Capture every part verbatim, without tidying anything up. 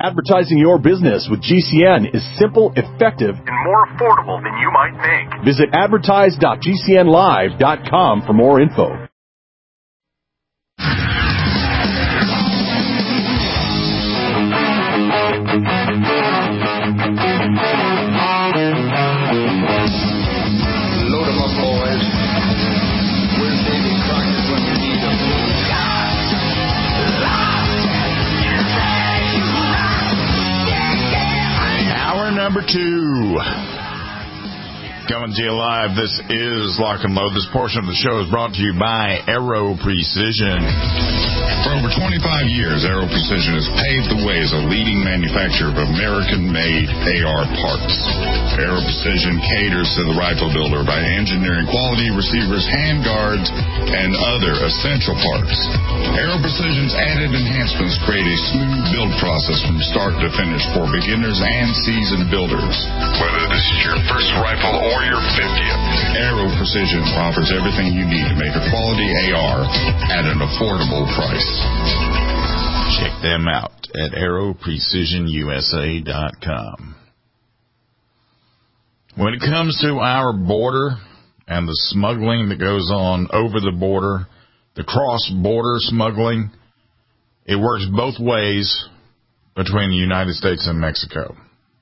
Advertising your business with G C N is simple, effective, and more affordable than you might think. Visit advertise dot g c n live dot com for more info. Load 'em up, boys. Where's Davy Crockett when you need him? Hour number two. Coming to you live. This is Lock and Load. This portion of the show is brought to you by Aero Precision. For over twenty-five years, Aero Precision has paved the way as a leading manufacturer of American-made A R parts. Aero Precision caters to the rifle builder by engineering quality receivers, handguards, and other essential parts. Aero Precision's added enhancements create a smooth build process from start to finish for beginners and seasoned builders. Whether this is your first rifle or your fiftieth, Aero Precision offers everything you need to make a quality A R at an affordable price. Check them out at aero precision u s a dot com. When it comes to our border and the smuggling that goes on over the border, the cross-border smuggling, it works both ways between the United States and Mexico.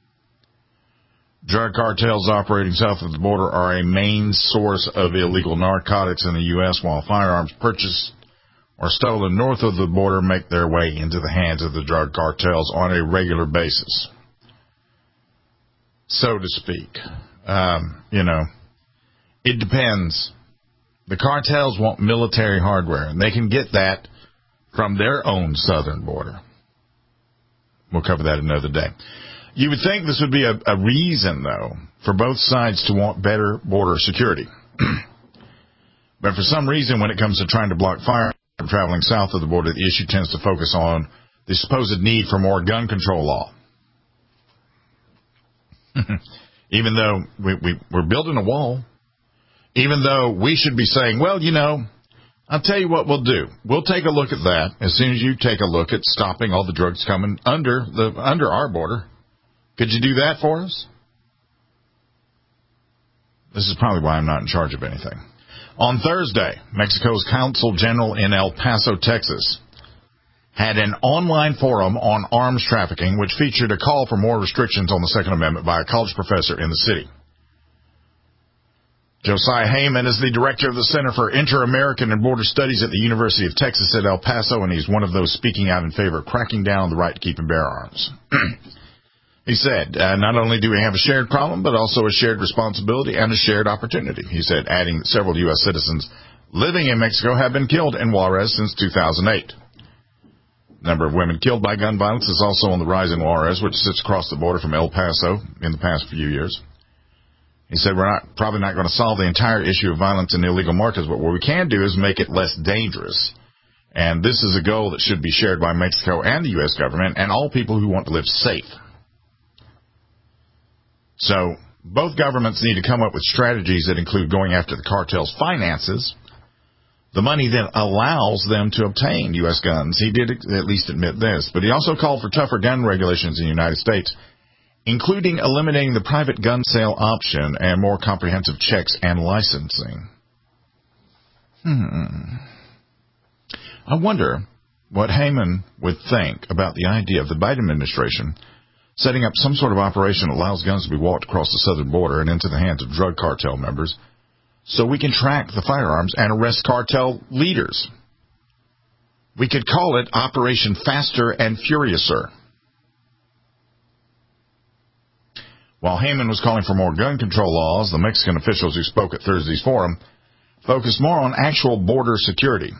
Drug cartels operating south of the border are a main source of illegal narcotics in the U S, while firearms purchased or stolen north of the border make their way into the hands of the drug cartels on a regular basis, so to speak. Um, you know, it depends. The cartels want military hardware, and they can get that from their own southern border. We'll cover that another day. You would think this would be a, a reason, though, for both sides to want better border security. But for some reason, when it comes to trying to block firearms from traveling south of the border, the issue tends to focus on the supposed need for more gun control law. Even though we, we, we're building a wall, even though we should be saying, well, you know, I'll tell you what we'll do. We'll take a look at that as soon as you take a look at stopping all the drugs coming under the under our border. Could you do that for us? This is probably why I'm not in charge of anything. On Thursday, Mexico's Consul General in El Paso, Texas, had an online forum on arms trafficking, which featured a call for more restrictions on the Second Amendment by a college professor in the city. Josiah Heyman is the director of the Center for Inter-American and Border Studies at the University of Texas at El Paso, and he's one of those speaking out in favor of cracking down on the right to keep and bear arms. He said, uh, not only do we have a shared problem, but also a shared responsibility and a shared opportunity. He said, adding that several U S citizens living in Mexico have been killed in Juarez since two thousand eight. The number of women killed by gun violence is also on the rise in Juarez, which sits across the border from El Paso in the past few years. He said, we're not probably not going to solve the entire issue of violence in illegal markets, but what we can do is make it less dangerous. And this is a goal that should be shared by Mexico and the U S government and all people who want to live safe. So both governments need to come up with strategies that include going after the cartel's finances, the money that allows them to obtain U S guns. He did at least admit this, but he also called for tougher gun regulations in the United States, including eliminating the private gun sale option and more comprehensive checks and licensing. Hmm. I wonder what Heyman would think about the idea of the Biden administration setting up some sort of operation that allows guns to be walked across the southern border and into the hands of drug cartel members so we can track the firearms and arrest cartel leaders. We could call it Operation Faster and Furiouser. While Heyman was calling for more gun control laws, the Mexican officials who spoke at Thursday's forum focused more on actual border security.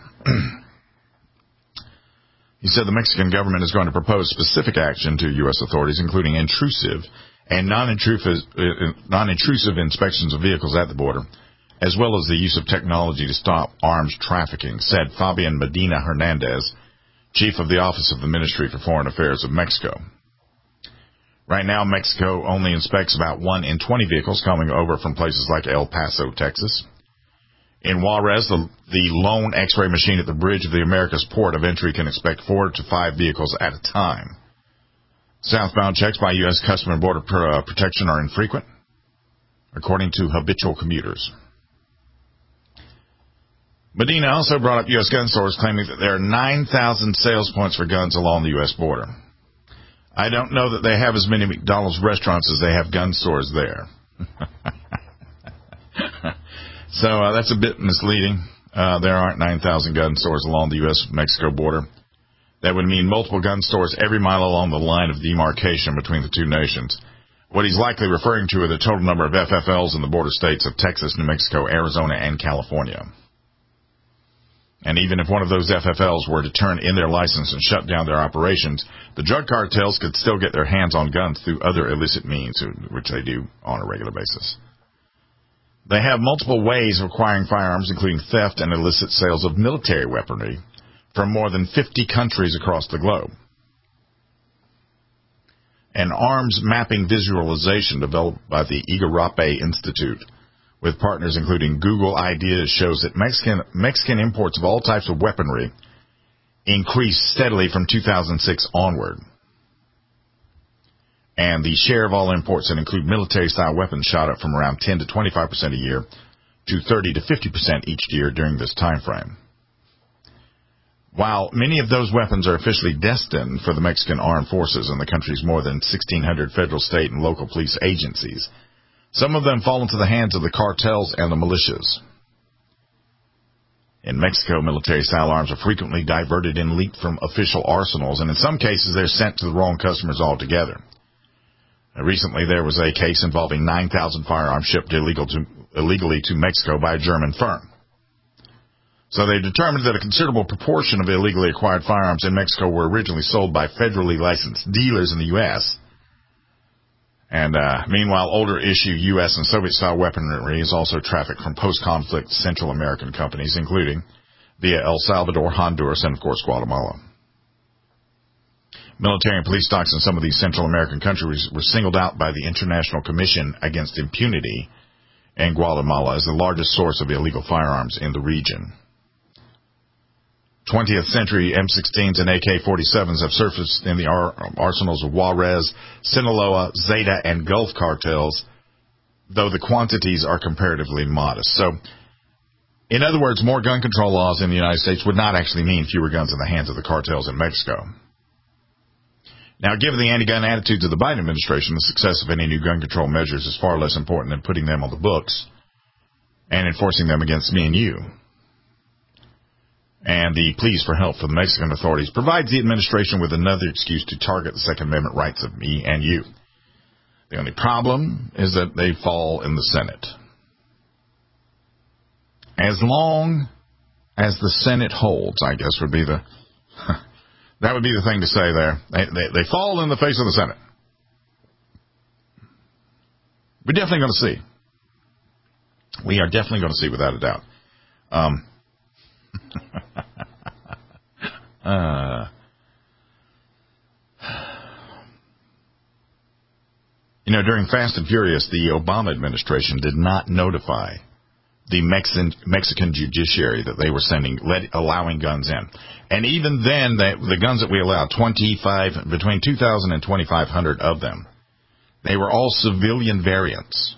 He said the Mexican government is going to propose specific action to U S authorities, including intrusive and non-intrusive, non-intrusive inspections of vehicles at the border, as well as the use of technology to stop arms trafficking, said Fabian Medina Hernandez, chief of the Office of the Ministry for Foreign Affairs of Mexico. Right now, Mexico only inspects about one in twenty vehicles coming over from places like El Paso, Texas. In Juarez, the, the lone X-ray machine at the bridge of the Americas port of entry can inspect four to five vehicles at a time. Southbound checks by U S Customs and Border Protection are infrequent, according to habitual commuters. Medina also brought up U S gun stores, claiming that there are nine thousand sales points for guns along the U S border. I don't know that they have as many McDonald's restaurants as they have gun stores there. So uh, that's a bit misleading. Uh, there aren't nine thousand gun stores along the U S Mexico border. That would mean multiple gun stores every mile along the line of demarcation between the two nations. What he's likely referring to are the total number of F F Ls in the border states of Texas, New Mexico, Arizona, and California. And even if one of those F F Ls were to turn in their license and shut down their operations, the drug cartels could still get their hands on guns through other illicit means, which they do on a regular basis. They have multiple ways of acquiring firearms, including theft and illicit sales of military weaponry from more than fifty countries across the globe. An arms mapping visualization developed by the Igarape Institute with partners including Google Ideas shows that Mexican Mexican imports of all types of weaponry increased steadily from two thousand six onward. And the share of all imports that include military-style weapons shot up from around ten to twenty-five percent a year to thirty to fifty percent each year during this time frame. While many of those weapons are officially destined for the Mexican armed forces and the country's more than sixteen hundred federal, state, and local police agencies, some of them fall into the hands of the cartels and the militias. In Mexico, military-style arms are frequently diverted and leaked from official arsenals, and in some cases they're sent to the wrong customers altogether. Now, recently there was a case involving nine thousand firearms shipped illegal to, illegally to Mexico by a German firm. So they determined that a considerable proportion of illegally acquired firearms in Mexico were originally sold by federally licensed dealers in the U S And uh, meanwhile, older issue U S and Soviet-style weaponry is also trafficked from post-conflict Central American companies, including via El Salvador, Honduras, and, of course, Guatemala. Military and police stocks in some of these Central American countries were singled out by the International Commission Against Impunity in Guatemala as the largest source of illegal firearms in the region. twentieth century M sixteens and A K forty-sevens have surfaced in the ar- arsenals of Juarez, Sinaloa, Zeta, and Gulf cartels, though the quantities are comparatively modest. So, in other words, more gun control laws in the United States would not actually mean fewer guns in the hands of the cartels in Mexico. Now, given the anti-gun attitudes of the Biden administration, the success of any new gun control measures is far less important than putting them on the books and enforcing them against me and you. And the pleas for help from the Mexican authorities provides the administration with another excuse to target the Second Amendment rights of me and you. The only problem is that they fall in the Senate. As long as the Senate holds, I guess would be the that would be the thing to say there. They, they, they fall in the face of the Senate. We're definitely going to see. We are definitely going to see, without a doubt. Um, uh, you know, during Fast and Furious, the Obama administration did not notify the Mexican Mexican judiciary that they were sending, let, allowing guns in. And even then, they, the guns that we allowed, twenty-five, between two thousand and twenty-five hundred of them, they were all civilian variants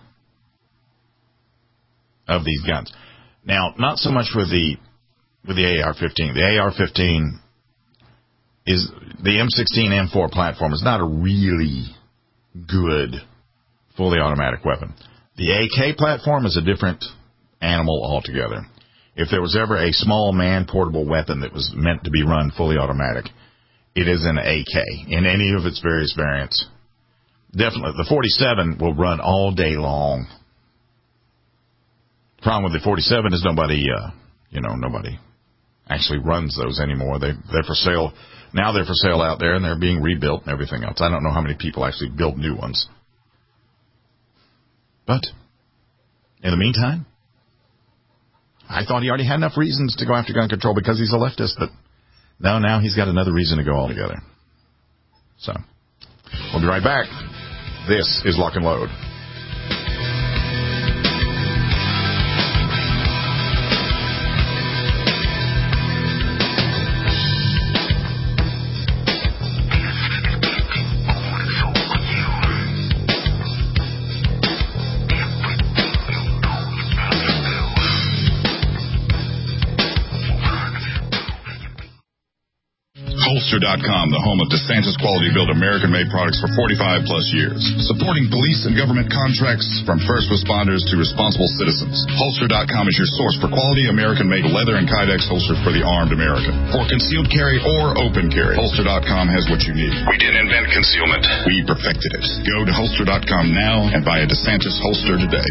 of these guns. Now, not so much with the with the A R fifteen. The A R fifteen is the M sixteen M four platform is not a really good fully automatic weapon. The A K platform is a different animal altogether. If there was ever a small man portable weapon that was meant to be run fully automatic, it is an A K in any of its various variants. Definitely, the forty-seven will run all day long. The problem with the forty-seven is nobody, uh, you know, nobody actually runs those anymore. They, they're for sale. Now they're for sale out there, and they're being rebuilt and everything else. I don't know how many people actually build new ones. But in the meantime, I thought he already had enough reasons to go after gun control because he's a leftist, but no, now he's got another reason to go altogether. So, we'll be right back. This is Lock and Load. Holster dot com, the home of DeSantis quality-built American-made products for forty-five plus years. Supporting police and government contracts from first responders to responsible citizens. Holster dot com is your source for quality American-made leather and Kydex holsters for the armed American. For concealed carry or open carry, Holster dot com has what you need. We didn't invent concealment. We perfected it. Go to Holster dot com now and buy a DeSantis holster today.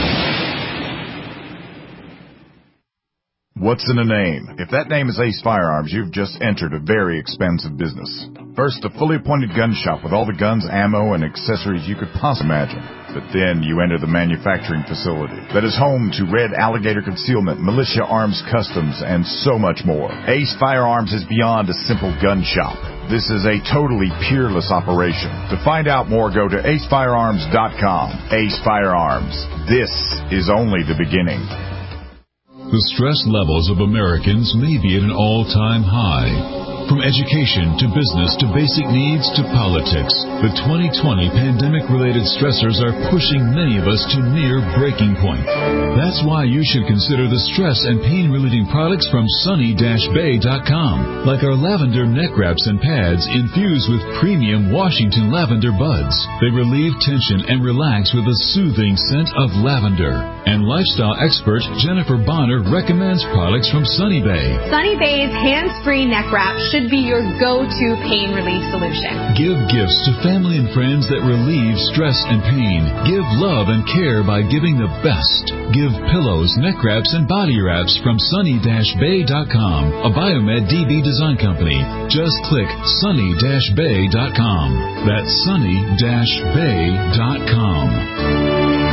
What's in a name? If that name is Ace Firearms, you've just entered a very expensive business. First, a fully appointed gun shop with all the guns, ammo, and accessories you could possibly imagine. But then you enter the manufacturing facility that is home to Red Alligator Concealment, Militia Arms Customs, and so much more. Ace Firearms is beyond a simple gun shop. This is a totally peerless operation. To find out more, go to ace firearms dot com. Ace Firearms. This is only the beginning. The stress levels of Americans may be at an all-time high. From education to business to basic needs to politics, the twenty twenty pandemic-related stressors are pushing many of us to near breaking point. That's why you should consider the stress and pain-relieving products from sunny dash bay dot com, like our lavender neck wraps and pads infused with premium Washington lavender buds. They relieve tension and relax with a soothing scent of lavender. And lifestyle expert Jennifer Bonner recommends products from Sunny Bay. Sunny Bay's hands-free neck wrap should be your go-to pain relief solution. Give gifts to family and friends that relieve stress and pain. Give love and care by giving the best. Give pillows, neck wraps, and body wraps from sunny dash bay dot com, a Biomed D B design company. Just click sunny dash bay dot com. That's sunny dash bay dot com.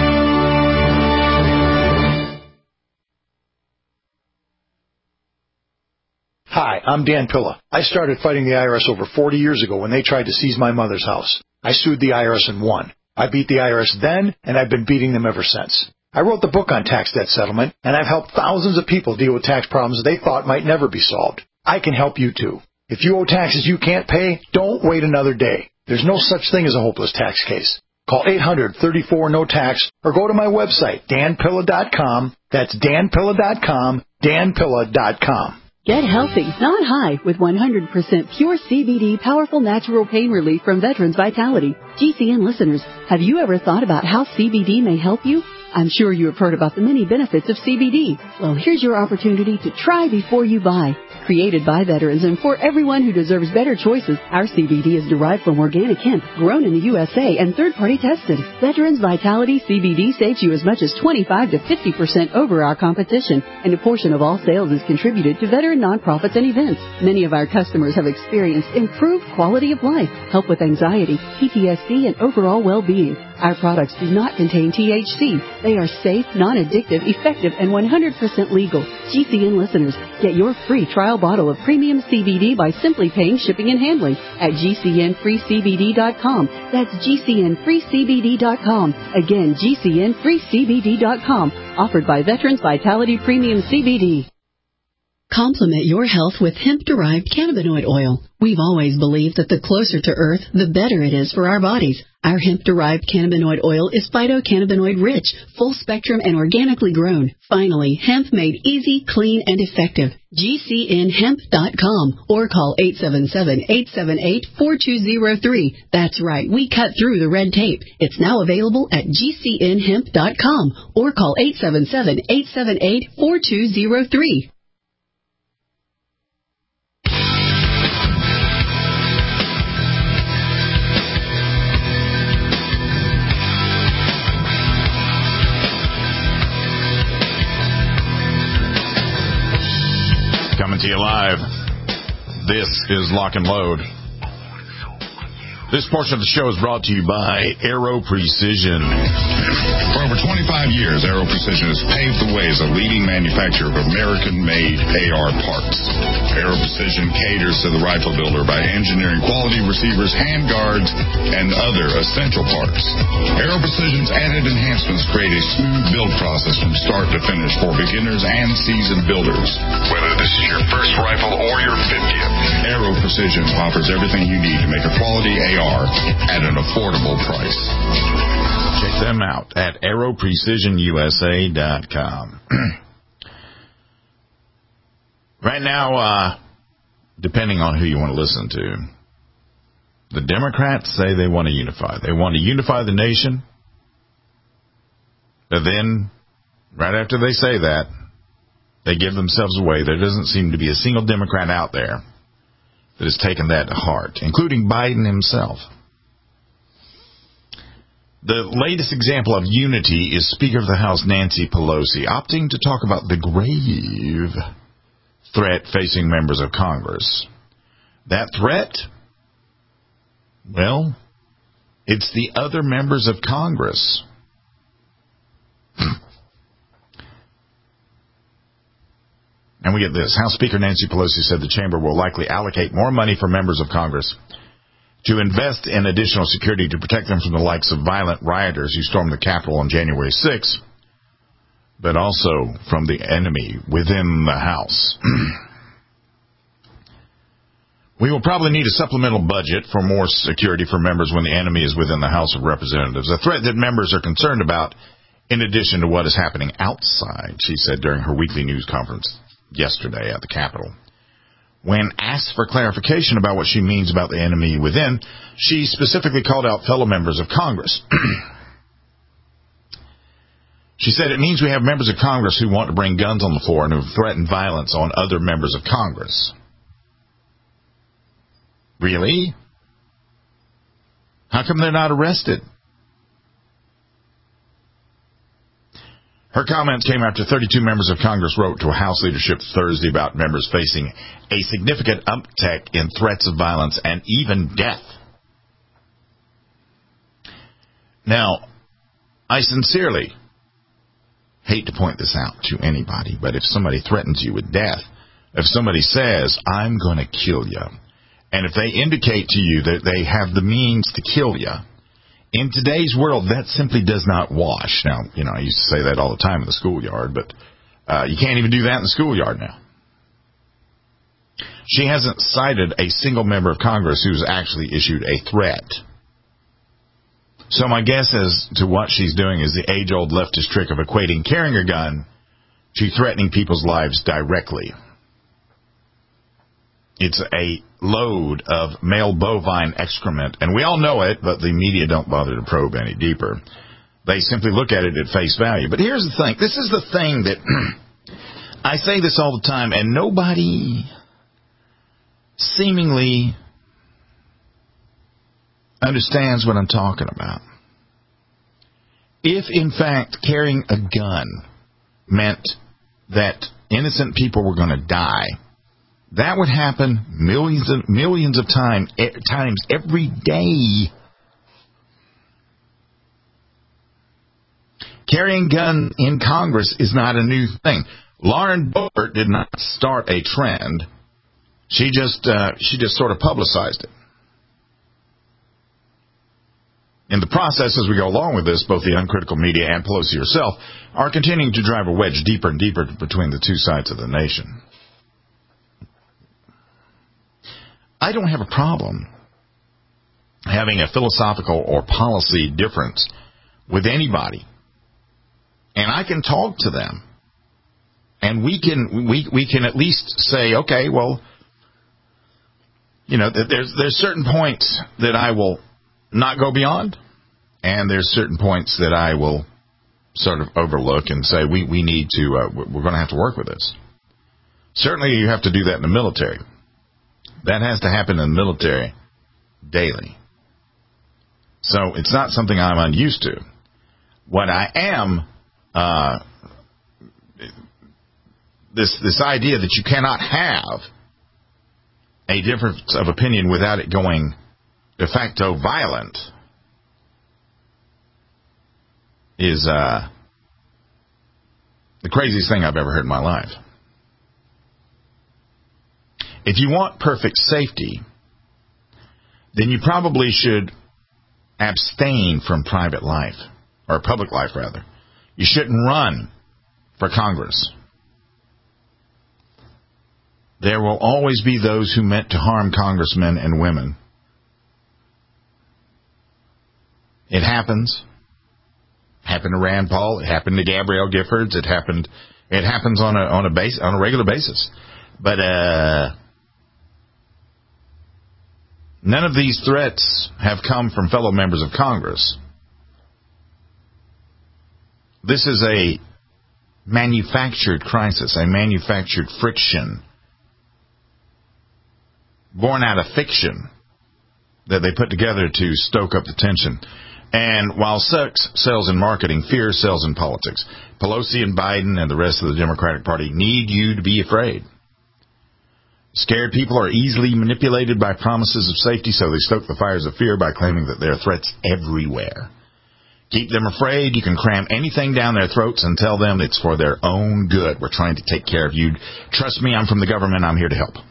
Hi, I'm Dan Pilla. I started fighting the I R S over forty years ago when they tried to seize my mother's house. I sued the I R S and won. I beat the I R S then, and I've been beating them ever since. I wrote the book on tax debt settlement, and I've helped thousands of people deal with tax problems they thought might never be solved. I can help you too. If you owe taxes you can't pay, don't wait another day. There's no such thing as a hopeless tax case. Call eight hundred, thirty-four, no tax or go to my website, dan pilla dot com. That's dan pilla dot com, dan pilla dot com. Get healthy, not high, with one hundred percent pure C B D powerful natural pain relief from Veterans Vitality. G C N listeners, have you ever thought about how C B D may help you? I'm sure you have heard about the many benefits of C B D. Well, here's your opportunity to try before you buy. Created by veterans and for everyone who deserves better choices, our C B D is derived from organic hemp, grown in the U S A and third-party tested. Veterans Vitality C B D saves you as much as twenty-five to fifty percent over our competition, and a portion of all sales is contributed to veteran nonprofits and events. Many of our customers have experienced improved quality of life, help with anxiety, P T S D, and overall well-being. Our products do not contain T H C. They are safe, non-addictive, effective, and one hundred percent legal. G C N listeners, get your free trial bottle of premium C B D by simply paying shipping and handling at G C N free C B D dot com. That's G C N free C B D dot com. Again, G C N free C B D dot com. Offered by Veterans Vitality Premium C B D. Complement your health with hemp-derived cannabinoid oil. We've always believed that the closer to Earth, the better it is for our bodies. Our hemp-derived cannabinoid oil is phytocannabinoid-rich, full-spectrum, and organically grown. Finally, hemp made easy, clean, and effective. G C N hemp dot com or call eight seven seven, eight seven eight, four two zero three. That's right, we cut through the red tape. It's now available at G C N hemp dot com or call eight seven seven, eight seven eight, four two zero three. Coming to you live. This is Lock and Load. This portion of the show is brought to you by Aero Precision. For over twenty-five years, Aero Precision has paved the way as a leading manufacturer of American-made A R parts. Aero Precision caters to the rifle builder by engineering quality receivers, handguards, and other essential parts. Aero Precision's added enhancements create a smooth build process from start to finish for beginners and seasoned builders. Whether this is your first rifle or your fiftieth, Aero Precision offers everything you need to make a quality A R at an affordable price. Check them out at aero precision U S A dot com. Right now, uh, depending on who you want to listen to. The Democrats say they want to unify. They want to unify the nation. But then, right after they say that, they give themselves away. There doesn't seem to be a single Democrat out there that has taken that to heart, including Biden himself. The latest example of unity is Speaker of the House Nancy Pelosi opting to talk about the grave threat facing members of Congress. That threat? Well, it's the other members of Congress. And we get this. House Speaker Nancy Pelosi said the chamber will likely allocate more money for members of Congress to invest in additional security to protect them from the likes of violent rioters who stormed the Capitol on January sixth, but also from the enemy within the House. We will probably need a supplemental budget for more security for members when the enemy is within the House of Representatives, a threat that members are concerned about in addition to what is happening outside, she said during her weekly news conference yesterday at the Capitol. When asked for clarification about what she means about the enemy within, she specifically called out fellow members of Congress. She said it means we have members of Congress who want to bring guns on the floor and who threaten violence on other members of Congress. Really? How come they're not arrested? Her comments came after thirty-two members of Congress wrote to House leadership Thursday about members facing a significant uptick in threats of violence and even death. Now, I sincerely hate to point this out to anybody, but if somebody threatens you with death, if somebody says, I'm going to kill you, and if they indicate to you that they have the means to kill you, in today's world, that simply does not wash. Now, you know, I used to say that all the time in the schoolyard, but uh, you can't even do that in the schoolyard now. She hasn't cited a single member of Congress who's actually issued a threat. So my guess as to what she's doing is the age-old leftist trick of equating carrying a gun to threatening people's lives directly. It's a load of male bovine excrement, and we all know it, but the media don't bother to probe any deeper. They simply look at it at face value. But here's the thing. This is the thing that I say this all the time, and nobody seemingly understands what I'm talking about. If, in fact, carrying a gun meant that innocent people were going to die, that would happen millions of millions of time, times every day. Carrying guns in Congress is not a new thing. Lauren Boebert did not start a trend. She just uh, she just sort of publicized it. In the process, as we go along with this, both the uncritical media and Pelosi herself are continuing to drive a wedge deeper and deeper between the two sides of the nation. I don't have a problem having a philosophical or policy difference with anybody. And I can talk to them. And we can we we can at least say, okay, well, you know, there's there's certain points that I will not go beyond, and there's certain points that I will sort of overlook and say we, we need to, uh, we're going to have to work with this. Certainly you have to do that in the military. That has to happen in the military daily. So it's not something I'm unused to. What I am, uh, this this idea that you cannot have a difference of opinion without it going de facto violent is uh, the craziest thing I've ever heard in my life. If you want perfect safety, then you probably should abstain from private life, or public life, rather. You shouldn't run for Congress. There will always be those who meant to harm congressmen and women. It happens. It happened to Rand Paul. It happened to Gabrielle Giffords. It happened. It happens on a on a base on a regular basis. But uh, None of these threats have come from fellow members of Congress. This is a manufactured crisis, a manufactured friction, born out of fiction that they put together to stoke up the tension. And while sex sells in marketing, fear sells in politics. Pelosi and Biden and the rest of the Democratic Party need you to be afraid. Scared people are easily manipulated by promises of safety, so they stoke the fires of fear by claiming that there are threats everywhere. Keep them afraid. You can cram anything down their throats and tell them it's for their own good. We're trying to take care of you. Trust me, I'm from the government. I'm here to help.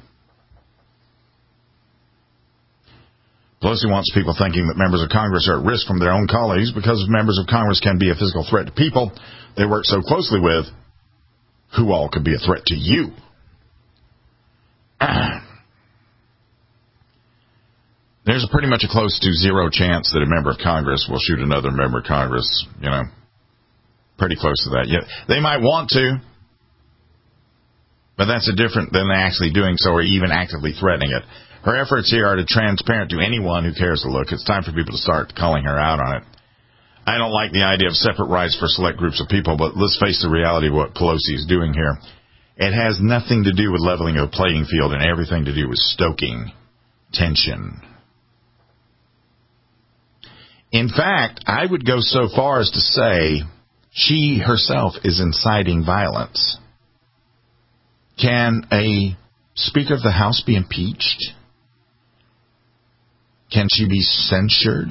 Pelosi wants people thinking that members of Congress are at risk from their own colleagues because members of Congress can be a physical threat to people they work so closely with. Who all could be a threat to you? There's a pretty much a close to zero chance that a member of Congress will shoot another member of Congress, you know, pretty close to that. Yeah, they might want to, but that's a different than actually doing so or even actively threatening it. Her efforts here are to transparent to anyone who cares to look. It's time for people to start calling her out on it. I don't like the idea of separate rights for select groups of people, but let's face the reality of what Pelosi is doing here. It has nothing to do with leveling a playing field and everything to do with stoking tension. In fact, I would go so far as to say she herself is inciting violence. Can a Speaker of the House be impeached? Can she be censured?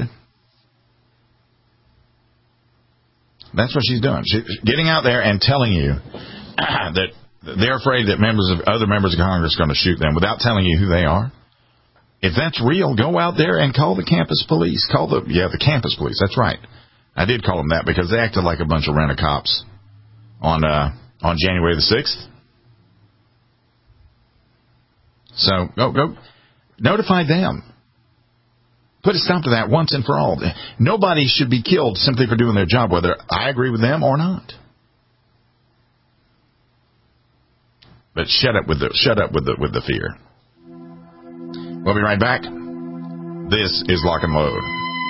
That's what she's doing. She's getting out there and telling you that they're afraid that members of other members of Congress are going to shoot them without telling you who they are. If that's real, go out there and call the campus police. Call the, yeah, the campus police. That's right. I did call them that because they acted like a bunch of rent-a-cops on, uh, on January the sixth. So, go, go, notify them. Put a stop to that once and for all. Nobody should be killed simply for doing their job, whether I agree with them or not. But shut up with the, shut up with the, with the fear. We'll be right back. This is Lock and Load.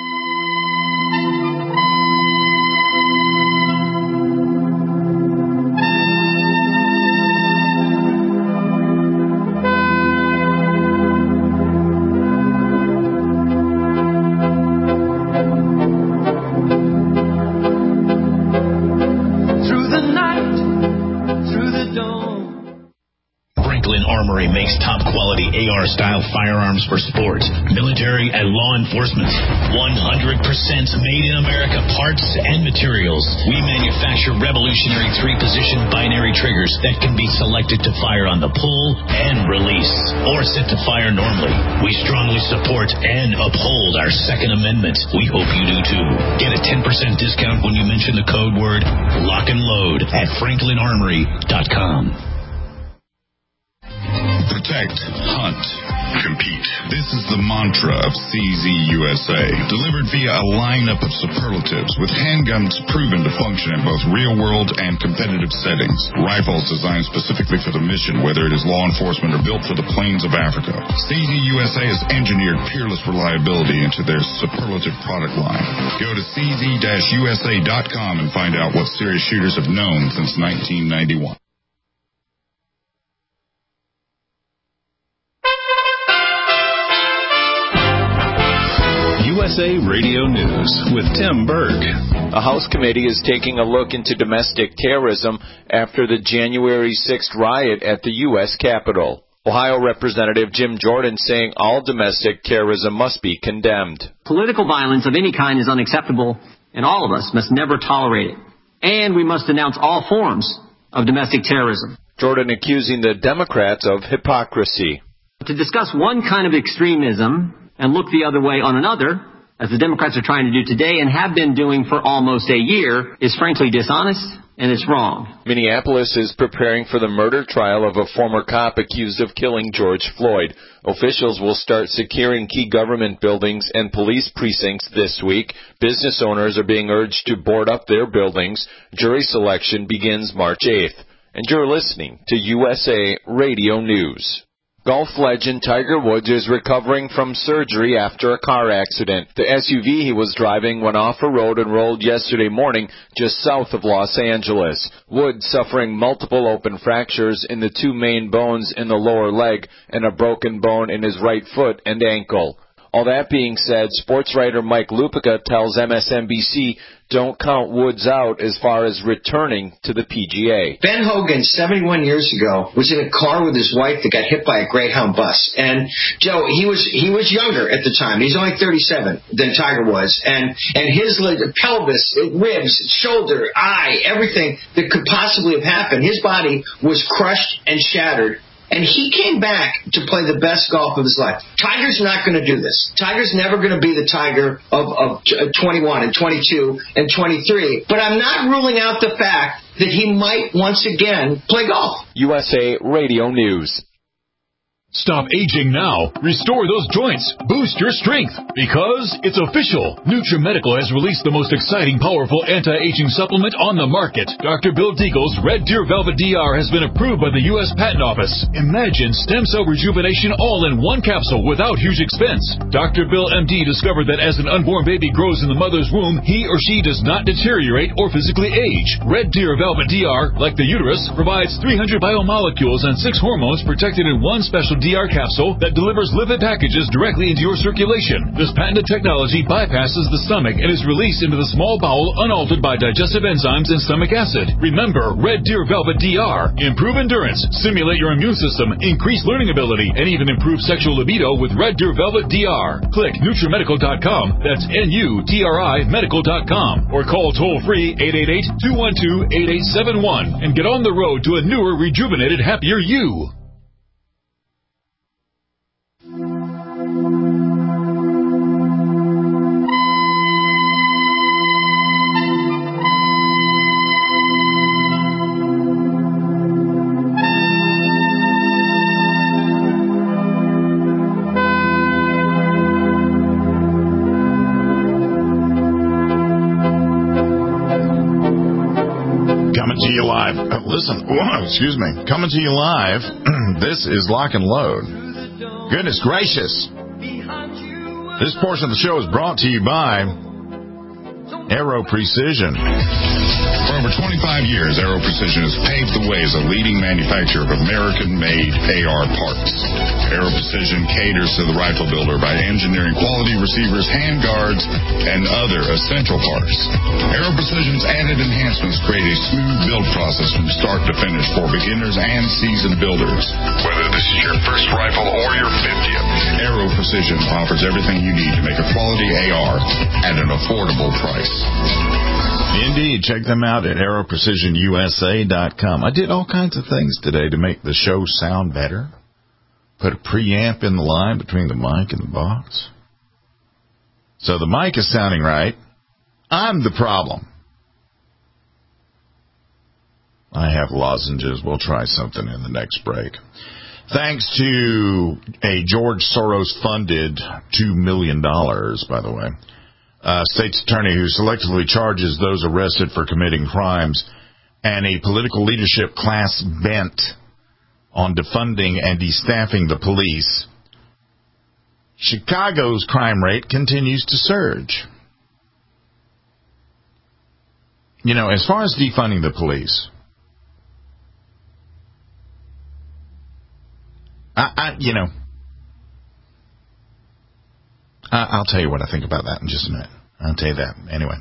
Style firearms for sports, military, and law enforcement. one hundred percent made in America parts and materials. We manufacture revolutionary three-position binary triggers that can be selected to fire on the pull and release, or set to fire normally. We strongly support and uphold our Second Amendment. We hope you do too. Get a ten percent discount when you mention the code word Lock and Load at franklin armory dot com. Protect, hunt, compete. This is the mantra of C Z U S A, delivered via a lineup of superlatives with handguns proven to function in both real-world and competitive settings. Rifles designed specifically for the mission, whether it is law enforcement or built for the plains of Africa. C Z U S A has engineered peerless reliability into their superlative product line. Go to c z dash u s a dot com and find out what serious shooters have known since nineteen ninety-one. U S A Radio News with Tim Berg. A House committee is taking a look into domestic terrorism after the January sixth riot at the U S Capitol. Ohio Representative Jim Jordan saying all domestic terrorism must be condemned. Political violence of any kind is unacceptable, and all of us must never tolerate it. And we must denounce all forms of domestic terrorism. Jordan accusing the Democrats of hypocrisy. To discuss one kind of extremism and look the other way on another, as the Democrats are trying to do today and have been doing for almost a year, is frankly dishonest and it's wrong. Minneapolis is preparing for the murder trial of a former cop accused of killing George Floyd. Officials will start securing key government buildings and police precincts this week. Business owners are being urged to board up their buildings. Jury selection begins March eighth. And you're listening to U S A Radio News. Golf legend Tiger Woods is recovering from surgery after a car accident. The S U V he was driving went off a road and rolled yesterday morning just south of Los Angeles. Woods suffering multiple open fractures in the two main bones in the lower leg and a broken bone in his right foot and ankle. All that being said, sports writer Mike Lupica tells M S N B C don't count Woods out as far as returning to the P G A. Ben Hogan, seventy-one years ago, was in a car with his wife that got hit by a Greyhound bus. And, Joe, he was he was younger at the time. He's only thirty-seven than Tiger was. And and his pelvis, ribs, shoulder, eye, everything that could possibly have happened, his body was crushed and shattered. And he came back to play the best golf of his life. Tiger's not going to do this. Tiger's never going to be the Tiger of, of twenty-one and twenty-two and twenty-three. But I'm not ruling out the fact that he might once again play golf. U S A Radio News. Stop aging now. Restore those joints. Boost your strength. Because it's official. NutriMedical has released the most exciting, powerful anti-aging supplement on the market. Doctor Bill Deagle's Red Deer Velvet D R has been approved by the U S Patent Office. Imagine stem cell rejuvenation all in one capsule without huge expense. Doctor Bill M D discovered that as an unborn baby grows in the mother's womb, he or she does not deteriorate or physically age. Red Deer Velvet D R, like the uterus, provides three hundred biomolecules and six hormones protected in one special D R capsule that delivers lipid packages directly into your circulation. This patented technology bypasses the stomach and is released into the small bowel unaltered by digestive enzymes and stomach acid. Remember, Red Deer Velvet D R. Improve endurance, stimulate your immune system, increase learning ability, and even improve sexual libido with Red Deer Velvet D R. Click NutriMedical dot com. That's N U T R I medical dot com. Or call toll-free eight eight eight, two one two, eight eight seven one and get on the road to a newer, rejuvenated, happier you. To you live. Uh, listen, whoa, excuse me. Coming to you live. This is Lock and Load. Goodness gracious. This portion of the show is brought to you by Aero Precision. For over twenty-five years, Aero Precision has paved the way as a leading manufacturer of American-made A R parts. Aero Precision caters to the rifle builder by engineering quality receivers, handguards, and other essential parts. Aero Precision's added enhancements create a smooth build process from start to finish for beginners and seasoned builders. Whether this is your first rifle or your fiftieth, Aero Precision offers everything you need to make a quality A R at an affordable price. Indeed. Check them out at Aero Precision U S A dot com. I did all kinds of things today to make the show sound better. Put a preamp in the line between the mic and the box. So the mic is sounding right. I'm the problem. I have lozenges. We'll try something in the next break. Thanks to a George Soros-funded two million dollars, by the way, Uh, state's attorney who selectively charges those arrested for committing crimes, and a political leadership class bent on defunding and destaffing the police, Chicago's crime rate continues to surge. You know, as far as defunding the police, I, I you know, I'll tell you what I think about that in just a minute. I'll tell you that. Anyway.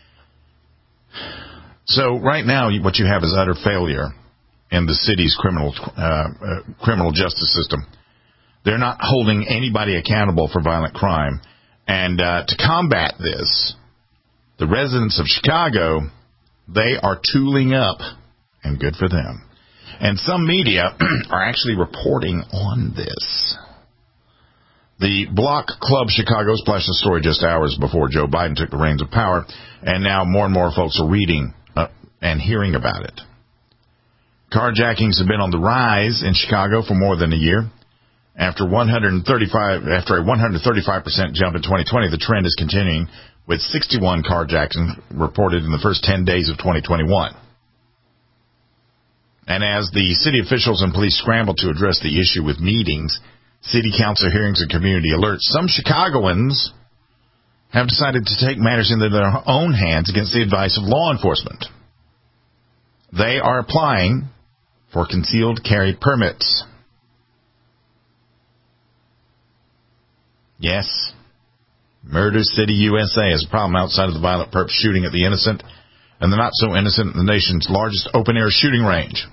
So right now, what you have is utter failure in the city's criminal uh, uh, criminal justice system. They're not holding anybody accountable for violent crime. And uh, to combat this, the residents of Chicago, they are tooling up, and good for them. And some media are actually reporting on this. The Block Club Chicago splashed a story just hours before Joe Biden took the reins of power, and now more and more folks are reading uh, and hearing about it. Carjackings have been on the rise in Chicago for more than a year. After one hundred thirty-five, after a one hundred thirty-five percent jump in twenty twenty, the trend is continuing with sixty-one carjackings reported in the first ten days of twenty twenty-one. And as the city officials and police scramble to address the issue with meetings, city council hearings, and community alerts, some Chicagoans have decided to take matters into their own hands against the advice of law enforcement. They are applying for concealed carry permits. Yes, Murder City, U S A is a problem outside of the violent perp shooting at the innocent and the not-so-innocent in the nation's largest open-air shooting range.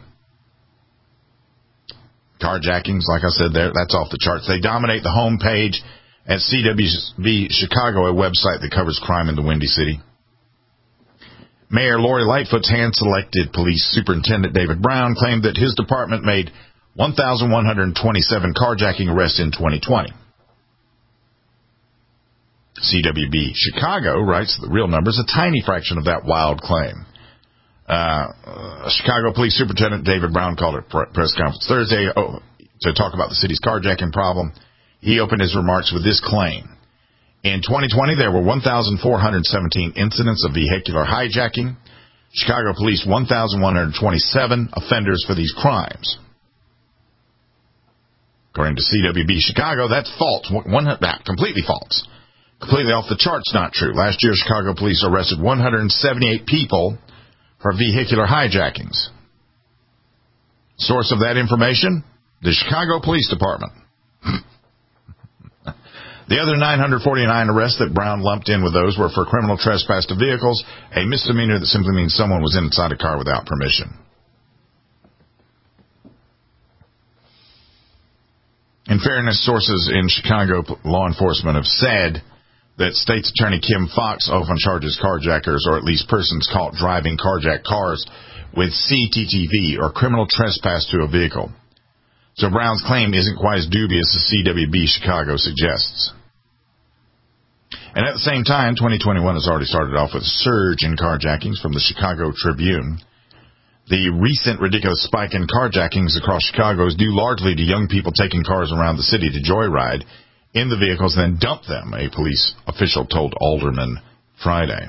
Carjackings, like I said there, that's off the charts. They dominate the homepage at C W B Chicago, a website that covers crime in the Windy City. Mayor Lori Lightfoot's hand-selected police superintendent David Brown claimed that his department made one thousand one hundred twenty-seven carjacking arrests in twenty twenty. C W B Chicago writes the real number is a tiny fraction of that wild claim. Uh, uh, Chicago Police Superintendent David Brown called a press conference Thursday oh, to talk about the city's carjacking problem. He opened his remarks with this claim. In twenty twenty, there were one thousand four hundred seventeen incidents of vehicular hijacking. Chicago Police one thousand one hundred twenty-seven offenders for these crimes. According to C W B Chicago, that's false. One, that, completely false. Completely off the charts, not true. Last year, Chicago Police arrested one hundred seventy-eight people for vehicular hijackings. Source of that information? The Chicago Police Department. The other nine hundred forty-nine arrests that Brown lumped in with those were for criminal trespass to vehicles, a misdemeanor that simply means someone was inside a car without permission. In fairness, sources in Chicago law enforcement have said that State's Attorney Kim Fox often charges carjackers, or at least persons caught driving carjacked cars, with C T T V, or criminal trespass to a vehicle. So Brown's claim isn't quite as dubious as C W B Chicago suggests. And at the same time, twenty twenty-one has already started off with a surge in carjackings from the Chicago Tribune. The recent ridiculous spike in carjackings across Chicago is due largely to young people taking cars around the city to joyride in the vehicles, then dump them, a police official told Alderman Friday.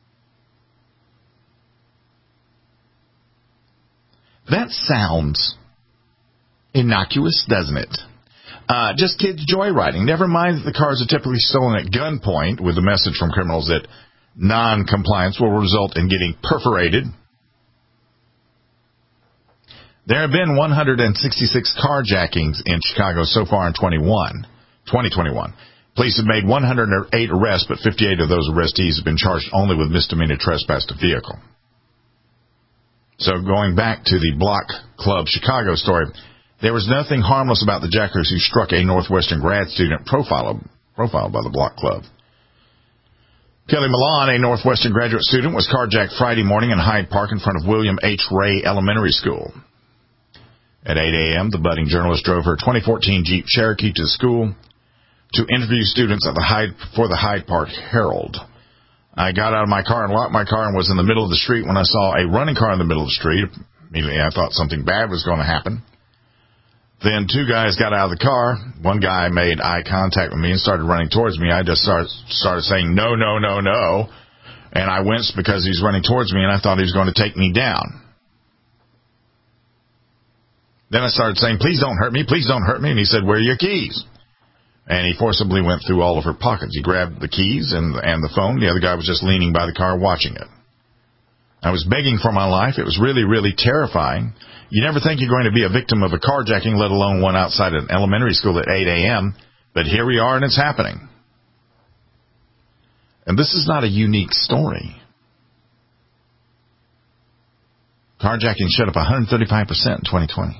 That sounds innocuous, doesn't it? Uh, just kids joyriding. Never mind that the cars are typically stolen at gunpoint with the message from criminals that non-compliance will result in getting perforated. There have been one hundred sixty-six carjackings in Chicago so far in twenty twenty-one. Police have made one hundred eight arrests, but fifty-eight of those arrestees have been charged only with misdemeanor trespass to vehicle. So going back to the Block Club Chicago story, there was nothing harmless about the jackers who struck a Northwestern grad student profiled, profiled by the Block Club. Kelly Milan, a Northwestern graduate student, was carjacked Friday morning in Hyde Park in front of William H. Ray Elementary School. At eight a.m., the budding journalist drove her twenty fourteen Jeep Cherokee to the school to interview students at the Hyde, for the Hyde Park Herald. I got out of my car and locked my car and was in the middle of the street when I saw a running car in the middle of the street. Immediately I thought something bad was going to happen. Then two guys got out of the car. One guy made eye contact with me and started running towards me. I just started, started saying, no, no, no, no. And I winced because he was running towards me, and I thought he was going to take me down. Then I started saying, please don't hurt me, please don't hurt me. And he said, where are your keys? And he forcibly went through all of her pockets. He grabbed the keys and, and the phone. The other guy was just leaning by the car watching it. I was begging for my life. It was really, really terrifying. You never think you're going to be a victim of a carjacking, let alone one outside an elementary school at eight a.m., but here we are and it's happening. And this is not a unique story. Carjacking shot up one hundred thirty-five percent in twenty twenty.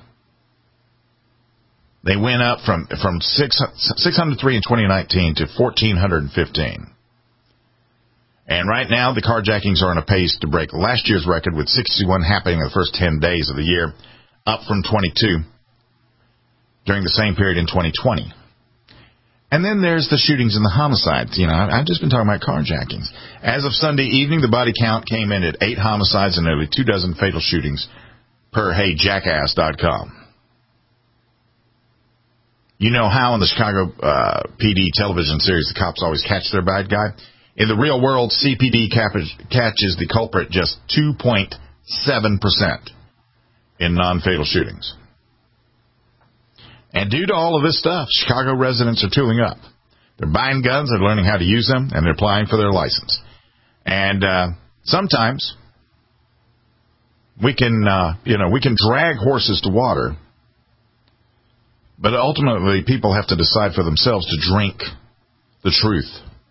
They went up from, from six hundred three in twenty nineteen to one thousand four hundred fifteen. And right now, the carjackings are on a pace to break last year's record, with sixty-one happening in the first ten days of the year, up from twenty-two during the same period in twenty twenty. And then there's the shootings and the homicides. You know, I've just been talking about carjackings. As of Sunday evening, the body count came in at eight homicides and nearly two dozen fatal shootings per hey jackass dot com. You know how in the Chicago uh, P D television series, the cops always catch their bad guy? In the real world, C P D catches the culprit just two point seven percent. in non-fatal shootings. And due to all of this stuff, Chicago residents are tooling up. They're buying guns, they're learning how to use them, and they're applying for their license. And uh, sometimes we can, uh, you know, we can drag horses to water, but ultimately people have to decide for themselves to drink the truth.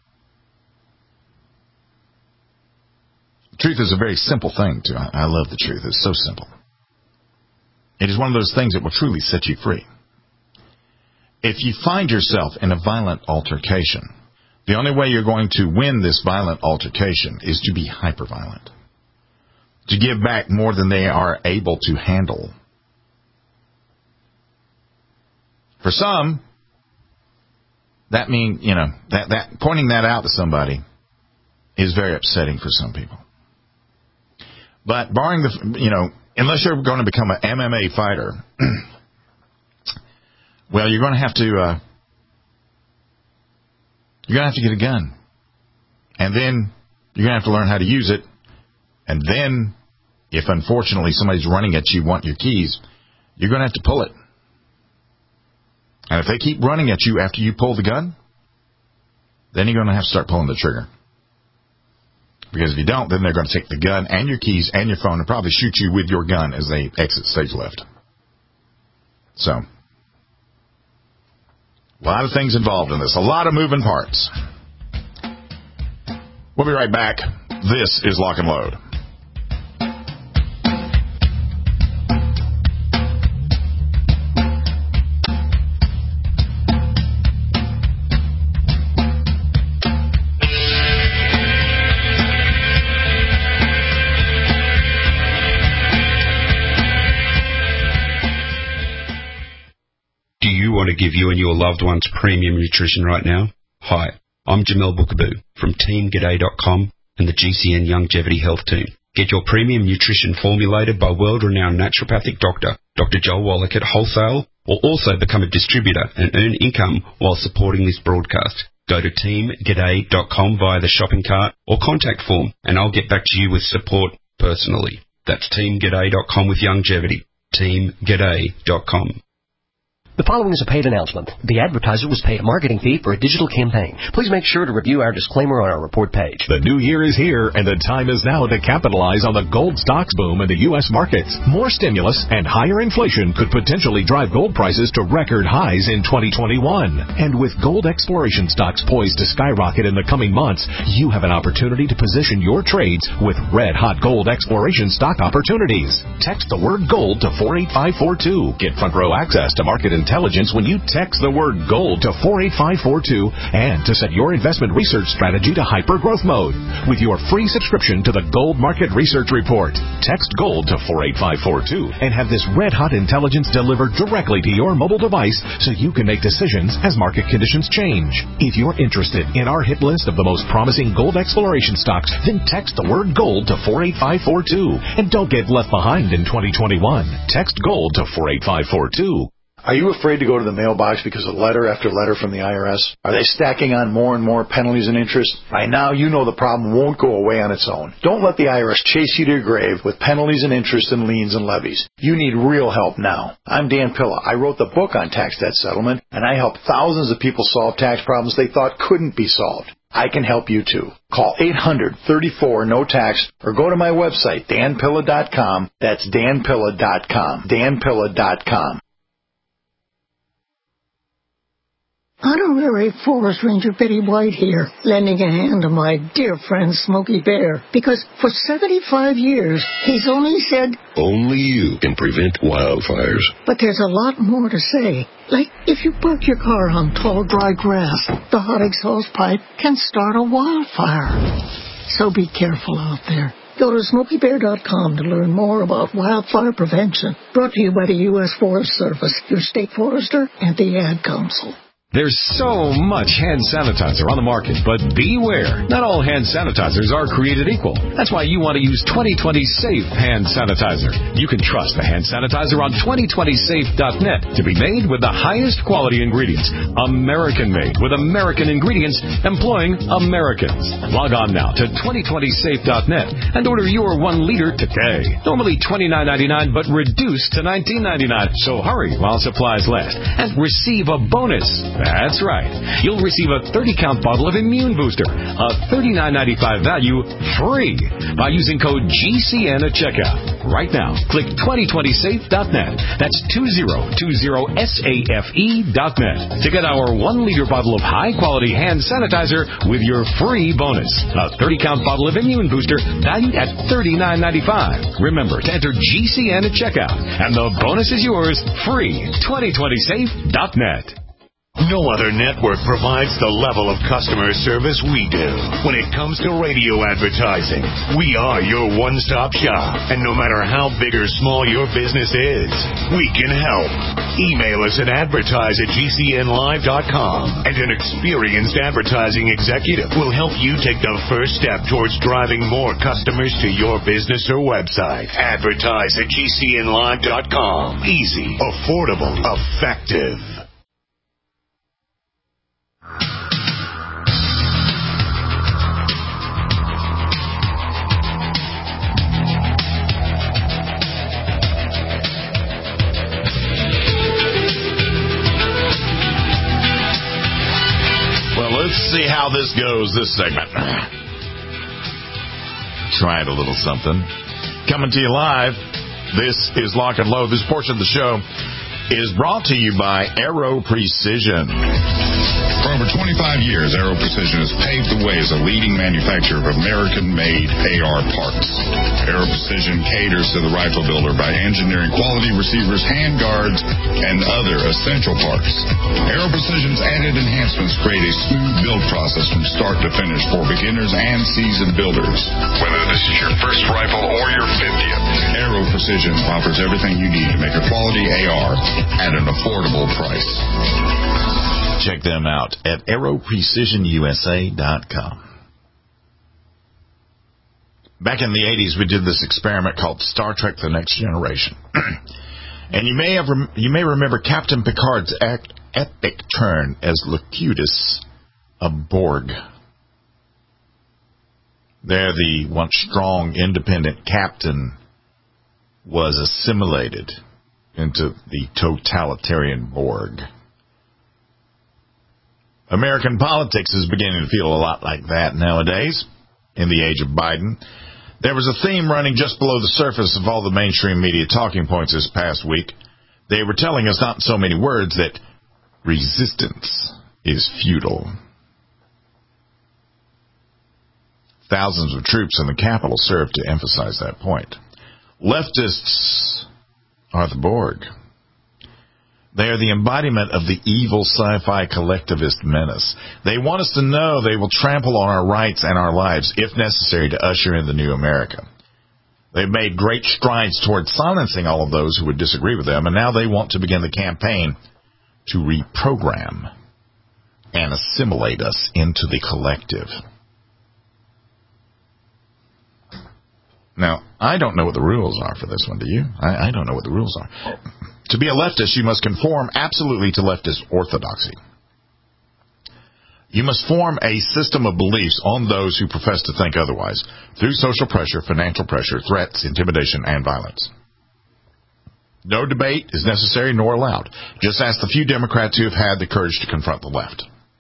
The truth is a very simple thing, too. I love the truth. It's so simple. It is one of those things that will truly set you free. If you find yourself in a violent altercation, the only way you're going to win this violent altercation is to be hyper-violent, to give back more than they are able to handle. For some, that means, you know, that, that pointing that out to somebody is very upsetting for some people. But barring the, you know, unless you're going to become an M M A fighter, well, you're going to have to, uh, you're going to have to get a gun. And then you're going to have to learn how to use it. And then, if unfortunately somebody's running at you, want your keys, you're going to have to pull it. And if they keep running at you after you pull the gun, then you're going to have to start pulling the trigger. Because if you don't, then they're going to take the gun and your keys and your phone and probably shoot you with your gun as they exit stage left. So, a lot of things involved in this. A lot of moving parts. We'll be right back. This is Lock and Load. Want to give you and your loved ones premium nutrition right now? Hi, I'm Jamel Bookaboo from team g'day dot com and the G C N Longevity Health Team. Get your premium nutrition formulated by world-renowned naturopathic doctor, Doctor Joel Wallach at wholesale, or also become a distributor and earn income while supporting this broadcast. Go to team g'day dot com via the shopping cart or contact form, and I'll get back to you with support personally. That's team g'day dot com with longevity. team g'day dot com. The following is a paid announcement. The advertiser was paid a marketing fee for a digital campaign. Please make sure to review our disclaimer on our report page. The new year is here, and the time is now to capitalize on the gold stocks boom in the U S markets. More stimulus and higher inflation could potentially drive gold prices to record highs in twenty twenty-one. And with gold exploration stocks poised to skyrocket in the coming months, you have an opportunity to position your trades with red-hot gold exploration stock opportunities. Text the word GOLD to four eight five four two. Get front-row access to market intelligence when you text the word GOLD to four eight five four two and to set your investment research strategy to hyper-growth mode with your free subscription to the Gold Market Research Report. Text GOLD to four eight five four two and have this red-hot intelligence delivered directly to your mobile device so you can make decisions as market conditions change. If you're interested in our hit list of the most promising gold exploration stocks, then text the word GOLD to four eight five four two and don't get left behind in twenty twenty-one. Text GOLD to four eight five four two. Are you afraid to go to the mailbox because of letter after letter from the I R S? Are they stacking on more and more penalties and interest? By now, you know the problem won't go away on its own. Don't let the I R S chase you to your grave with penalties and interest and liens and levies. You need real help now. I'm Dan Pilla. I wrote the book on tax debt settlement, and I help thousands of people solve tax problems they thought couldn't be solved. I can help you too. Call eight hundred, thirty-four, no tax or go to my website, dan pilla dot com. That's dan pilla dot com. dan pilla dot com. Honorary Forest Ranger Betty White here, lending a hand to my dear friend Smokey Bear, because for seventy-five years, he's only said, only you can prevent wildfires. But there's a lot more to say. Like, if you park your car on tall, dry grass, the hot exhaust pipe can start a wildfire. So be careful out there. Go to smokey bear dot com to learn more about wildfire prevention. Brought to you by the U S Forest Service, your state forester, and the Ad Council. There's so much hand sanitizer on the market, but beware. Not all hand sanitizers are created equal. That's why you want to use twenty twenty Safe Hand Sanitizer. You can trust the hand sanitizer on twenty twenty safe dot net to be made with the highest quality ingredients. American-made with American ingredients employing Americans. Log on now to twenty twenty safe dot net and order your one liter today. Normally twenty-nine ninety-nine, but reduced to nineteen ninety-nine. So hurry while supplies last and receive a bonus. That's right. You'll receive a thirty count bottle of Immune Booster, a thirty-nine ninety-five value, free by using code G C N at checkout. Right now, click twenty twenty safe dot net. That's two zero two zero safe dot net to get our one liter bottle of high-quality hand sanitizer with your free bonus. A thirty count bottle of Immune Booster valued at thirty-nine ninety-five. Remember to enter G C N at checkout, and the bonus is yours free. twenty twenty safe dot net. No other network provides the level of customer service we do. When it comes to radio advertising, we are your one-stop shop. And no matter how big or small your business is, we can help. Email us at advertise at G C N live dot com, and an experienced advertising executive will help you take the first step towards driving more customers to your business or website. Advertise at G C N live dot com. Easy, affordable, effective. Let's see how this goes, this segment. Tried a little something. Coming to you live, this is Lock and Load. This portion of the show is brought to you by Aero Precision. For over twenty-five years, Aero Precision has paved the way as a leading manufacturer of American-made A R parts. Aero Precision caters to the rifle builder by engineering quality receivers, handguards, and other essential parts. Aero Precision's added enhancements create a smooth build process from start to finish for beginners and seasoned builders. Whether this is your first rifle or your fiftieth, Aero Precision offers everything you need to make a quality A R at an affordable price. Check them out at aero precision u s a dot com. Back in the eighties, we did this experiment called Star Trek: The Next Generation. And you may have rem- you may remember Captain Picard's act- epic turn as Locutus, a Borg. There, the once strong, independent captain was assimilated into the totalitarian Borg. American politics is beginning to feel a lot like that nowadays, in the age of Biden. There was a theme running just below the surface of all the mainstream media talking points this past week. They were telling us, not in so many words, that resistance is futile. Thousands of troops in the Capitol served to emphasize that point. Leftists are the Borg. They are the embodiment of the evil sci-fi collectivist menace. They want us to know they will trample on our rights and our lives, if necessary, to usher in the new America. They've made great strides toward silencing all of those who would disagree with them, and now they want to begin the campaign to reprogram and assimilate us into the collective. Now, I don't know what the rules are for this one, do you? I, I don't know what the rules are. To be a leftist, you must conform absolutely to leftist orthodoxy. You must form a system of beliefs on those who profess to think otherwise, through social pressure, financial pressure, threats, intimidation, and violence. No debate is necessary nor allowed. Just ask the few Democrats who have had the courage to confront the left.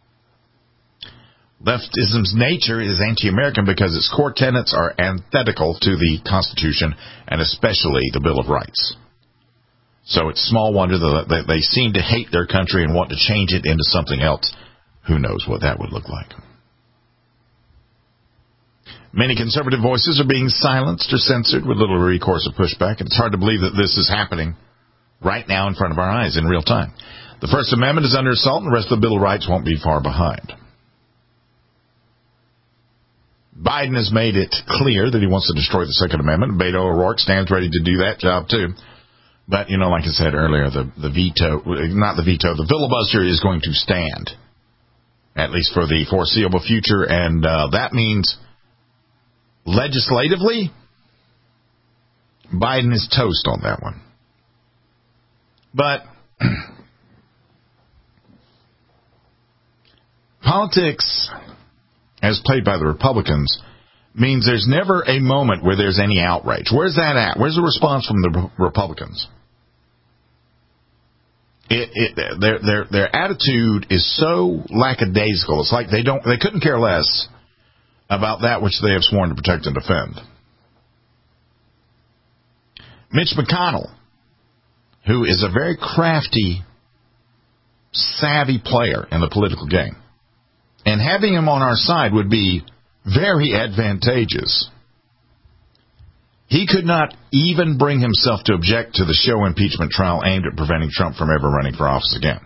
Leftism's nature is anti-American because its core tenets are antithetical to the Constitution and especially the Bill of Rights. So it's small wonder that they seem to hate their country and want to change it into something else. Who knows what that would look like? Many conservative voices are being silenced or censored with little recourse or pushback, and it's hard to believe that this is happening right now in front of our eyes in real time. The First Amendment is under assault, and the rest of the Bill of Rights won't be far behind. Biden has made it clear that he wants to destroy the Second Amendment. Beto O'Rourke stands ready to do that job, too. But, you know, like I said earlier, the, the veto, not the veto, the filibuster is going to stand, at least for the foreseeable future, and uh, that means legislatively, Biden is toast on that one. But politics, as played by the Republicans, means there's never a moment where there's any outrage. Where's that at? Where's the response from the Republicans? It, it, their their their attitude is so lackadaisical. It's like they don't they couldn't care less about that which they have sworn to protect and defend. Mitch McConnell, who is a very crafty, savvy player in the political game, and having him on our side would be very advantageous. He could not even bring himself to object to the show impeachment trial aimed at preventing Trump from ever running for office again.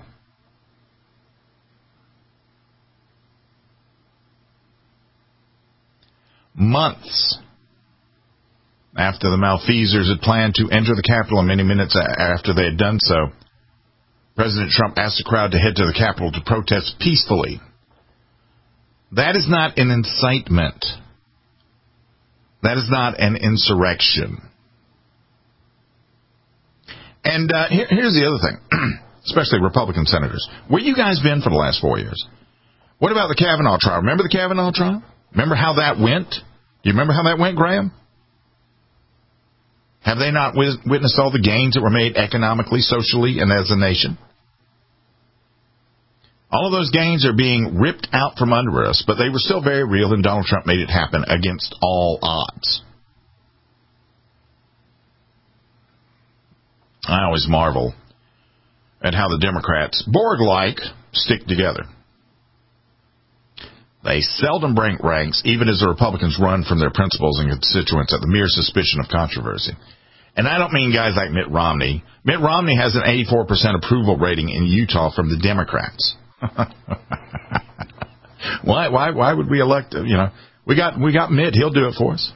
Months after the malfeasors had planned to enter the Capitol, and many minutes after they had done so, President Trump asked the crowd to head to the Capitol to protest peacefully. That is not an incitement. That is not an insurrection. And uh, here, here's the other thing, especially Republican senators. Where you guys been for the last four years? What about the Kavanaugh trial? Remember the Kavanaugh trial? Remember how that went? Do you remember how that went, Graham? Have they not witnessed all the gains that were made economically, socially, and as a nation? All of those gains are being ripped out from under us, but they were still very real, and Donald Trump made it happen against all odds. I always marvel at how the Democrats, Borg-like, stick together. They seldom break ranks, even as the Republicans run from their principles and constituents at the mere suspicion of controversy. And I don't mean guys like Mitt Romney. Mitt Romney has an eighty-four percent approval rating in Utah from the Democrats. why why why would we elect, you know, we got we got Mitt, he'll do it for us.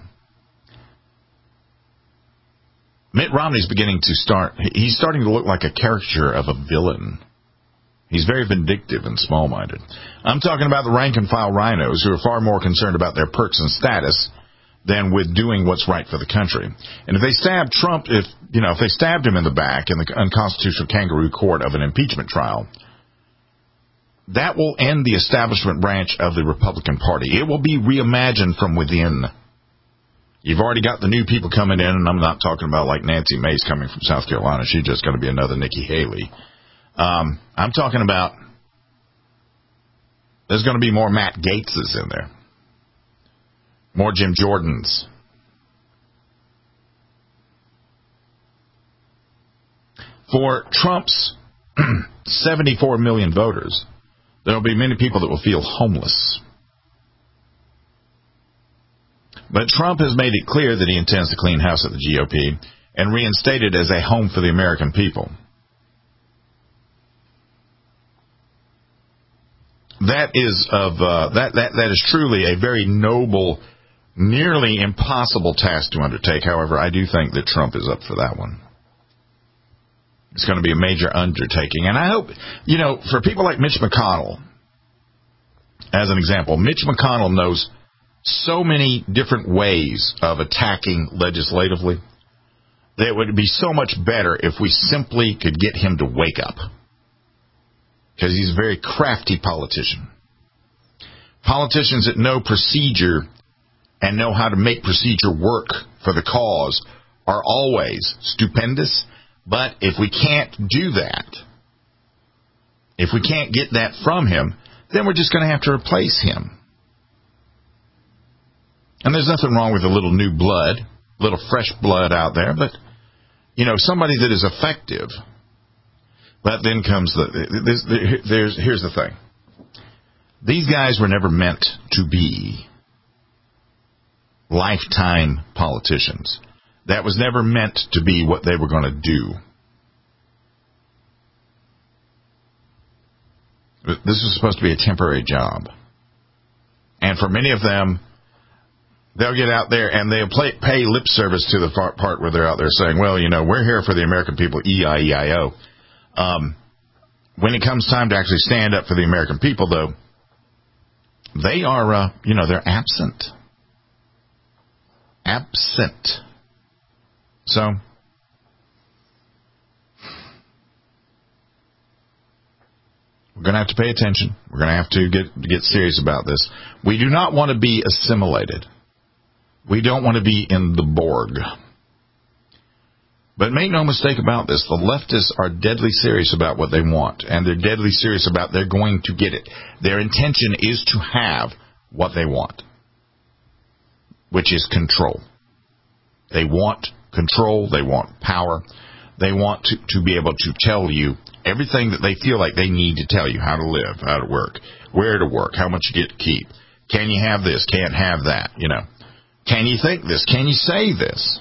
Mitt Romney's beginning to start he's starting to look like a caricature of a villain. He's very vindictive and small-minded. I'm talking about the rank-and-file rhinos who are far more concerned about their perks and status than with doing what's right for the country. And if they stabbed Trump, if you know, if they stabbed him in the back in the unconstitutional kangaroo court of an impeachment trial, that will end the establishment branch of the Republican Party. It will be reimagined from within. You've already got the new people coming in, and I'm not talking about like Nancy Mace coming from South Carolina. She's just going to be another Nikki Haley. Um, I'm talking about there's going to be more Matt Gaetzes in there, more Jim Jordans. For Trump's seventy-four million voters, there will be many people that will feel homeless. But Trump has made it clear that he intends to clean house at the G O P and reinstate it as a home for the American people. That is of uh, that that that is truly a very noble, nearly impossible task to undertake. However, I do think that Trump is up for that one. It's going to be a major undertaking, and I hope, you know, for people like Mitch McConnell, as an example, Mitch McConnell knows so many different ways of attacking legislatively that it would be so much better if we simply could get him to wake up. Because he's a very crafty politician. Politicians that know procedure and know how to make procedure work for the cause are always stupendous. But if we can't do that, if we can't get that from him, then we're just going to have to replace him. And there's nothing wrong with a little new blood, a little fresh blood out there, but, you know, somebody that is effective. But then comes the, there's, there's, here's the thing. These guys were never meant to be lifetime politicians. That was never meant to be what they were going to do. This was supposed to be a temporary job. And for many of them, they'll get out there and they'll play, pay lip service to the part where they're out there saying, well, you know, we're here for the American people, E I E I O. Um, when it comes time to actually stand up for the American people, though, they are, uh, you know, they're absent. Absent. So, we're going to have to pay attention. We're going to have to get get serious about this. We do not want to be assimilated. We don't want to be in the Borg. But make no mistake about this, the leftists are deadly serious about what they want, and they're deadly serious about they're going to get it. Their intention is to have what they want, which is control. They want control. They want power. They want to, to be able to tell you everything that they feel like they need to tell you, how to live, how to work, where to work, how much you get to keep. Can you have this? Can't have that, you know. Can you think this? Can you say this?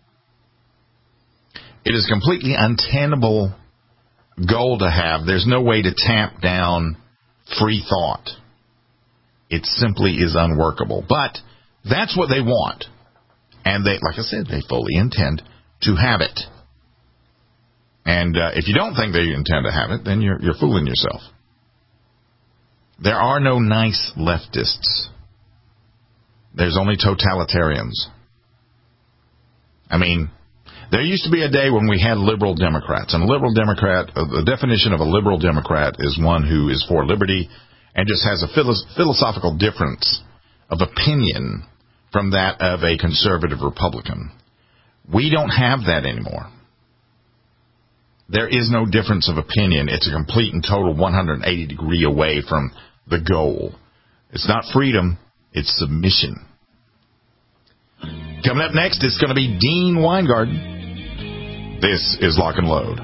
It is a completely untenable goal to have. There's no way to tamp down free thought. It simply is unworkable. But that's what they want. And they, like I said, they fully intend to have it. And uh, if you don't think they intend to have it, then you're, you're fooling yourself. There are no nice leftists. There's only totalitarians. I mean, there used to be a day when we had liberal Democrats. And a liberal Democrat, uh, the definition of a liberal Democrat is one who is for liberty and just has a philo- philosophical difference of opinion from that of a conservative Republican. We don't have that anymore. There is no difference of opinion. It's a complete and total one hundred eighty degree away from the goal. It's not freedom, it's submission. Coming up next, it's going to be Dean Weingarten. This is Lock and Load.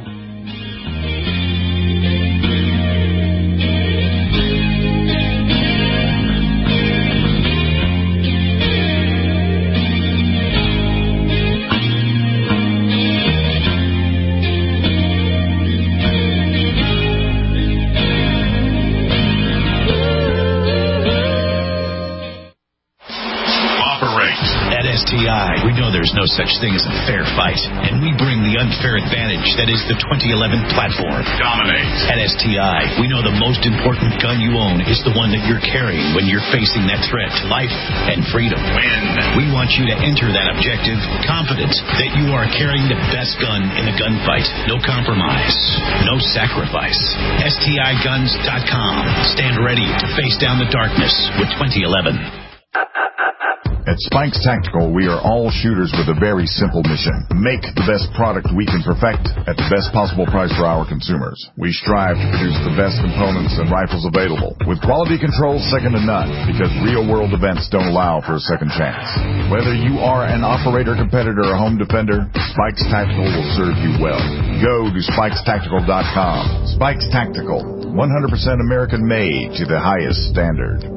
We know there's no such thing as a fair fight, and we bring the unfair advantage that is the twenty eleven platform. Dominate. At S T I, we know the most important gun you own is the one that you're carrying when you're facing that threat to life and freedom. Win. We want you to enter that objective confident that you are carrying the best gun in the gunfight. No compromise. No sacrifice. S T I guns dot com. Stand ready to face down the darkness with twenty eleven. At Spikes Tactical, we are all shooters with a very simple mission. Make the best product we can perfect at the best possible price for our consumers. We strive to produce the best components and rifles available, with quality control second to none, because real-world events don't allow for a second chance. Whether you are an operator, competitor, or home defender, Spikes Tactical will serve you well. Go to Spikes Tactical dot com. Spikes Tactical, one hundred percent American-made to the highest standard.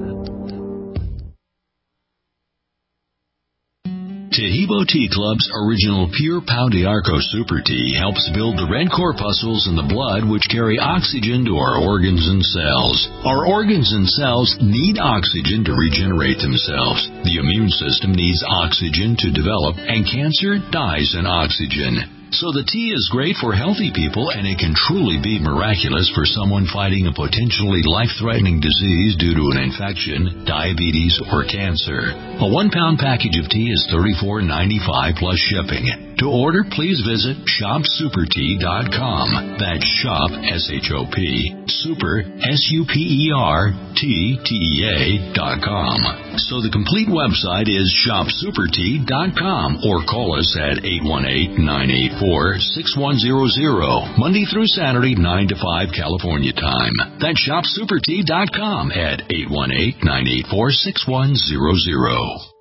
Tahibo Tea Club's original Pure Pau d'Arco Super Tea helps build the red corpuscles in the blood which carry oxygen to our organs and cells. Our organs and cells need oxygen to regenerate themselves. The immune system needs oxygen to develop, and cancer dies in oxygen. So the tea is great for healthy people, and it can truly be miraculous for someone fighting a potentially life-threatening disease due to an infection, diabetes, or cancer. A one-pound package of tea is thirty-four ninety-five plus shipping. To order, please visit shop super tea dot com. That's shop, S H O P, super, S U P E R, T, T E A, dot com. So the complete website is shop super tea dot com, or call us at eight one eight, nine eight four, six one zero zero, Monday through Saturday, nine to five California time. That's shop super tea dot com at eight one eight, nine eight four, six one zero zero.